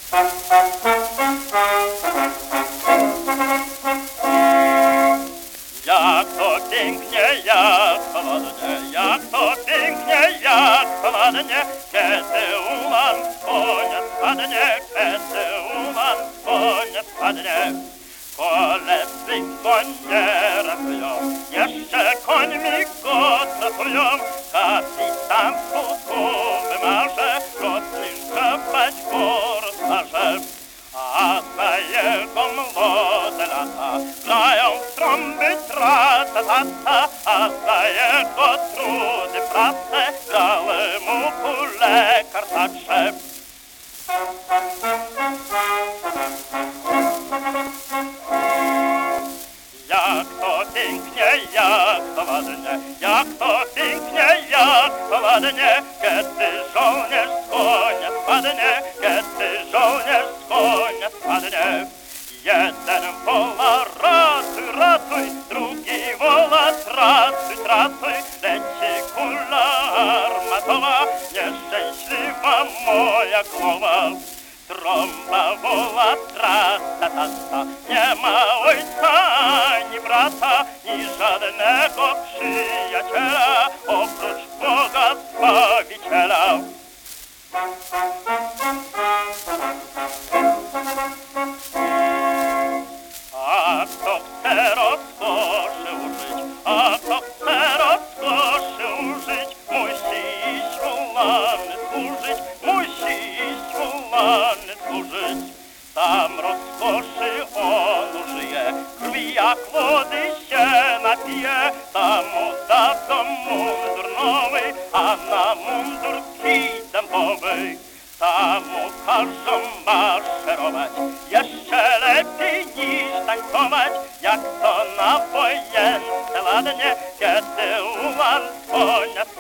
Jak to pięknie, jak to ładnie, jak to pięknie, jak to ładnie, kiedy ulan konie spadnie, kiedy ulan konie spadnie. Koledzy go nie ratują, jeszcze końmi go tratują, kapitan puku wymarze, rozliczać go rozmarze. A za jego młode lata grają trąby tra-ta-ta-ta, a za jego trudy prace grały mu kule kartacze. Jak to pięknie, jak to ładnie, jak to pięknie, jak to ładnie, kiedy żołnierz z konia spadnie, kiedy żołnierz z konia spadnie. Jeden woła ratuj, ratuj, drugi woła tratuj, tratuj, leci kula armatowa, nieszczęśliwa moja głowa. Trąba woła tra-ta-ta-ta, nie ma ojca ani brata, ni żadnego przyjaciela, oprócz Boga Zbawiciela. A kto chce rozkoszy użyć, a kto chce rozkoszy użyć, musi iść ulany służyć, musi iść ulany służyć. Tam rozkoszy on użyje, krwi jak wody się napije, tam mu dadzą mundur nowy, a na mundur kij dębowy. Tam mu każą maszerować, jeszcze lepiej niż tańcować, jak to na wojence ładnie, kiedy ulan z konia